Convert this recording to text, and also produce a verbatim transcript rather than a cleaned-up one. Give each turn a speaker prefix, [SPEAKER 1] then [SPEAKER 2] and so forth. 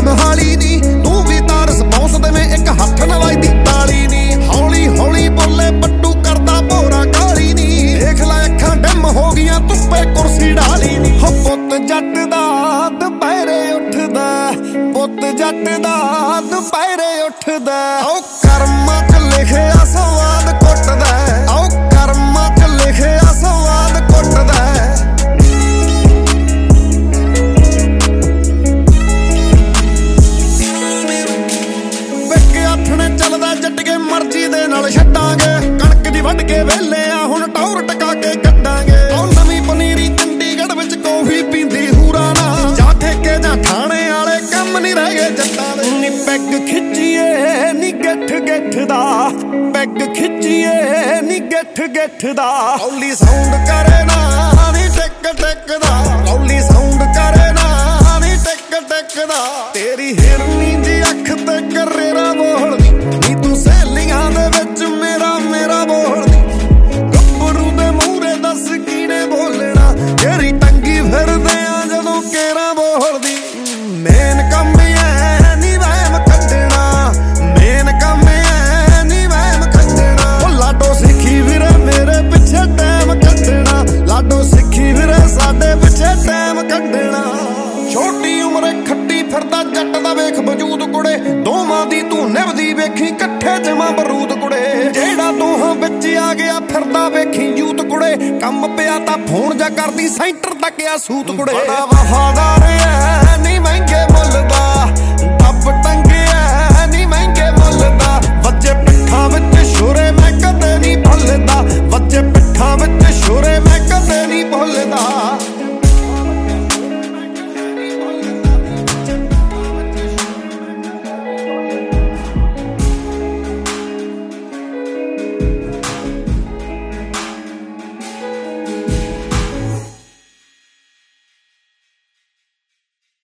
[SPEAKER 1] ਮਹਾਲੀ ਨੀ ਤੂੰ ਵੀ ਤਾਂ ਰਿਸਪੌਂਸ ਦੇਵੇਂ ਇੱਕ ਹੱਥ ਨਾਲ ਵੱਜਦੀ ਤਾਲੀ ਨੀ ਹੌਲੀ ਹੌਲੀ ਬੋਲੇ ਪੱਟੂ ਕਰਦਾ ਭੋਰਾ ਕਾਲੀ ਨੀ ਦੇਖ ਲੈ ਅੱਖਾਂ ਡਿਮ ਹੋ ਗਈਆਂ ਧੁੱਪੇ ਕੁਰਸੀ ਢਾਲੀ ਨੀ ਹੋ ਪੁੱਤ ਜੱਟ ਦਾ ਦੁਪਹਿਰੇ ਉੱਠਦਾ ਪੁੱਤ ਜੱਟ ਦਾ ਦੁਪਹਿਰੇ ਉੱਠਦਾ ਓ ਕਰਮਾਂ ਚ ਲਿਖਿਆ ਸਵਾਦ ਕੁੱਟਦਾ ਓ ਕਰਮਾਂ ਚ ਲਿਖਿਆ ਸਵਾਦ ਕੁੱਟਦਾ ਵੇਖੇ ਆਥਣੇ ਚੱਲਦਾ ਜੱਟਗੇ ਮਰਜ਼ੀ ਦੇ ਨਾਲ ਛੱਡਾਂਗੇ ਕਣਕ ਦੀ ਵੱਢ ਕੇ ਵੇਲੇ ਆ ਹੁਣ ਟੌਰ ਟਕਾ ਕੇ ਕੱਢਾਂਗੇ ਓ ਨਵੀਂ ਪਨੀਰੀ ਚੰਡੀਗੜ੍ਹ ਵਿੱਚ ਕੌਫੀ ਪੀਂਦੀ ਹੂਰਾ ਨਾ ਜਾ ਠੇਕੇ ਜਾਂ ਥਾਣੇ ਵਾਲੇ ਕੰਮ ਨਹੀਂ ਰਹਿ ਗਏ ਜੱਟਾਂ ਦੇ ਨੀ ਪੈਗ ਖਿੱਚੀਏ ਨੀ ਗਿੱਠ ਗਿੱਠ ਦਾ ਪੈਗ ਖਿੱਚੀਏ ਨੀ ਗਿੱਠ ਗਿੱਠ ਦਾ ਰੌਲੀ ਸਾਊਂਡ ਕਰੇ ਨਾ ਨੀ ਟਿਕ ਟਿਕ ਦਾ ਰੌਲੀ ਸਾਊਂਡ ਕਰੇ ਨਾ ਨੀ ਟਿਕ ਟਿਕ ਦਾ ਤੇਰੀ ਹਿਰਨੀ ਦੀ ਅੱਖ ਤੇ ਕਰੇਰਾ ਬੋਲਦੀ ਨੀ ਤੂੰ ਸਹੇਲੀਆਂ ਦੇ ਵਿੱਚ ਮੇਰਾ ਮੇਰਾ ਬੋਲਦੀ ਗੱਭਰੂ ਦੇ ਮੂਹਰੇ ਦੱਸ ਕਿਹਨੇ ਬੋਲਣਾ ਤੇਰੀ ਟੰਗੀ ਫਿਰਦੇ ਆ ਜਦੋਂ ਕੇਰਾ ਬੋਲਦੀ ਮੇਨ ਕੰਮ ਐ ਨੀ ਵਹਿਮ ਕੱਢਣਾ ਮੇਨ ਕੰਮ ਐ ਨੀ ਵਹਿਮ ਕੱਢਣਾ ਓ ਲਾਡੋ ਸਿੱਖੀ ਵੀਰੇ ਮੇਰੇ ਪਿੱਛੇ ਟਾਈਮ ਕੱਢਣਾ ਲਾਡੋ ਸਿੱਖੀ ਵੀਰੇ ਸਾਡੇ ਪਿੱਛੇ ਟਾਈਮ ਕੱਢਣਾ ਛੋਟੀ ਉਮਰੇ ਖੱਟੀ ਫਿਰਦਾ ਜੱਟ ਦਾ ਵੇਖ ਵਜੂਦ ਕੁੜੇ ਦੋਵਾਂ ਦੀ ਤੂੰ ਨਿਭਦੀ ਵੇਖੀ ਇਕੱਠੇ ਜਮਾ ਬਰੂਦ ਕੁੜੇ ਜਿਹੜਾ ਦੋਹਾਂ ਵਿੱਚ ਆ ਗਿਆ ਫਿਰਦਾ ਵੇਖੀ ਯੂਤ ਕੁੜੇ ਕੰਮ ਪਿਆ ਤਾਂ ਫੋਨ ਜਾ ਕਰਦੀ ਸੈਂਟਰ ਤੱਕ ਆ ਸੂਤ ਕੁੜੇ ਬੜਾ ਵਫਾਦਾਰ ਐ